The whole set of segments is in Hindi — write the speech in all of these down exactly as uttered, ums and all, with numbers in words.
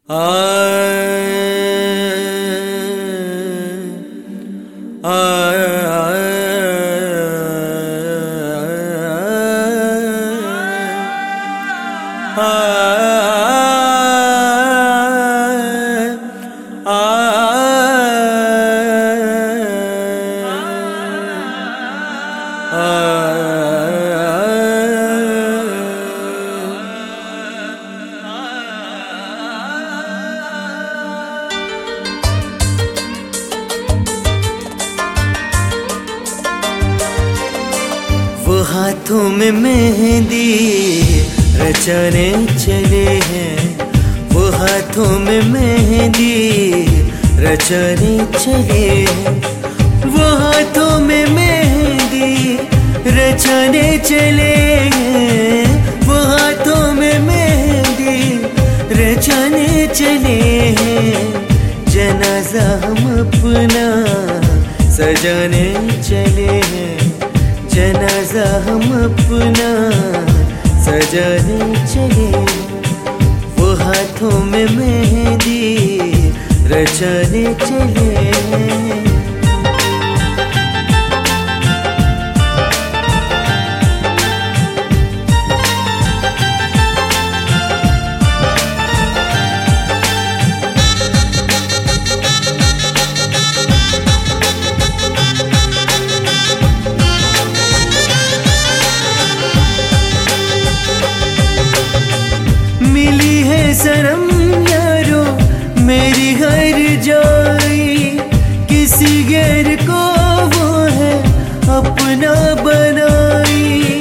आ आ वो हाथों में मेहंदी रचाने चले हैं, वो हाथों में मेहंदी रचाने चले हैं, वो हाथों में मेहंदी रचाने चले हैं, वो हाथों में मेहंदी रचाने चले हैं। जनाजा हम अपना सजाने चले हैं, जनाजा हम अपना सजाने चले, वो हाथों में मेहंदी रचाने चले। मिली है सनम यारो मेरी हर जाई, किसी गैर को वो है अपना बनाई।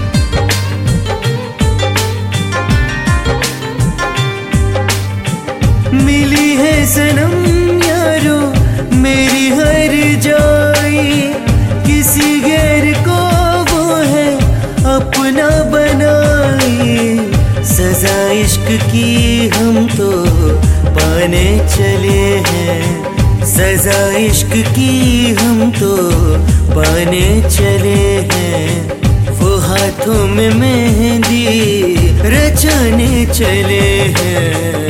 मिली है सनम यारो मेरी हर जाई, किसी गैर को वो है अपना बनाई। सजा इश्क की हम तो पाने चले हैं, सजा इश्क की हम तो पाने चले हैं, वो हाथों में मेहंदी रचाने चले हैं।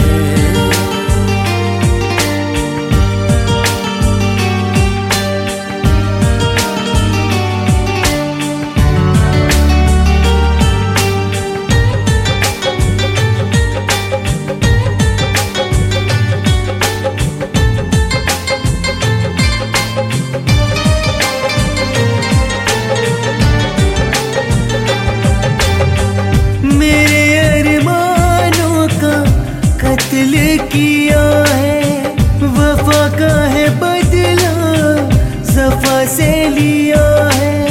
कत्ल किया है वफा का है बदला, सफा से लिया है।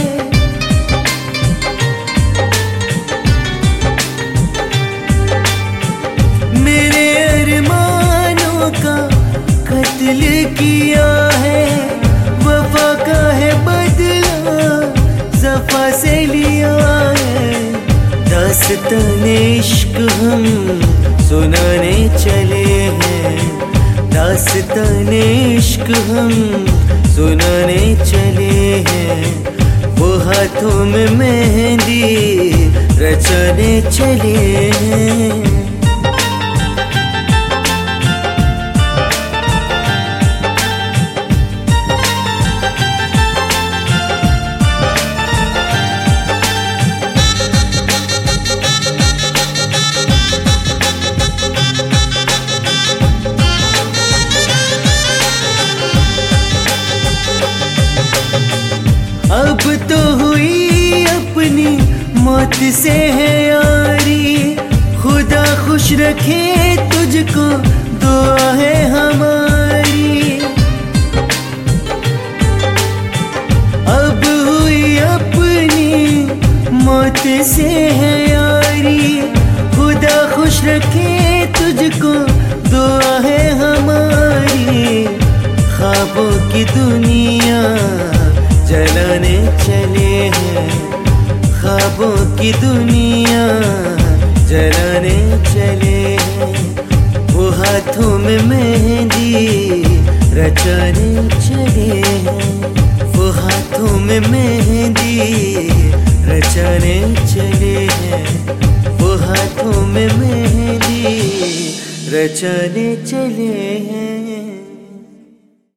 मेरे अरमानों का कत्ल किया है, वफा का है बदला, सफा से लिया है। दास्ताने इश्क हम सुनाने चले हैं, दास्ताने इश्क हम सुनाने चले हैं, वो हाथों में मेहंदी रचाने चले हैं। अब तो हुई अपनी मौत से है यारी, खुदा खुश रखे तुझको दुआ है हमारी। अब हुई अपनी मौत से है यारी, खुदा खुश रखे तुझको दुआ है हमारी। ख्वाबों की दुनिया जलाने चले हैं, ख्वाबों की दुनिया जलाने चले हैं, वो हाथों में मेहंदी रचाने चले हैं, वो हाथों में मेहंदी रचाने चले हैं, वो हाथों में मेहंदी रचाने चले